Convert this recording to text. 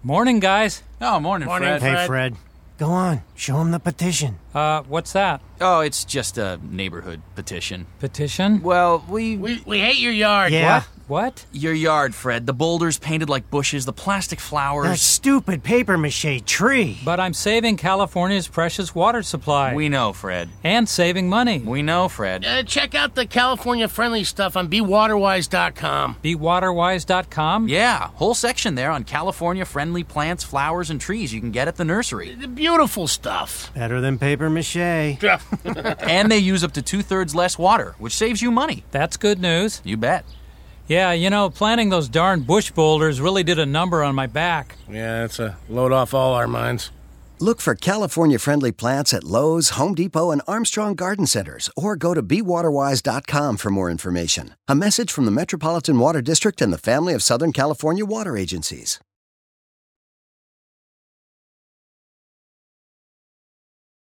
Morning, guys. Oh, morning, Fred. Hey, Fred. Go on. Show him the petition. What's that? Oh, it's just a neighborhood petition. Petition? Well, We hate your yard. Yeah. What? Your yard, Fred. The boulders painted like bushes, the plastic flowers. That stupid papier-mâché tree. But I'm saving California's precious water supply. We know, Fred. And saving money. We know, Fred. Check out the California-friendly stuff on BeWaterwise.com. BeWaterwise.com? Yeah, whole section there on California-friendly plants, flowers, and trees you can get at the nursery. The beautiful stuff. Better than papier-mâché. And they use up to 2/3 less water, which saves you money. That's good news. You bet. Yeah, planting those darn bush boulders really did a number on my back. Yeah, that's a load off all our minds. Look for California-friendly plants at Lowe's, Home Depot, and Armstrong Garden Centers, or go to BeWaterwise.com for more information. A message from the Metropolitan Water District and the family of Southern California water agencies.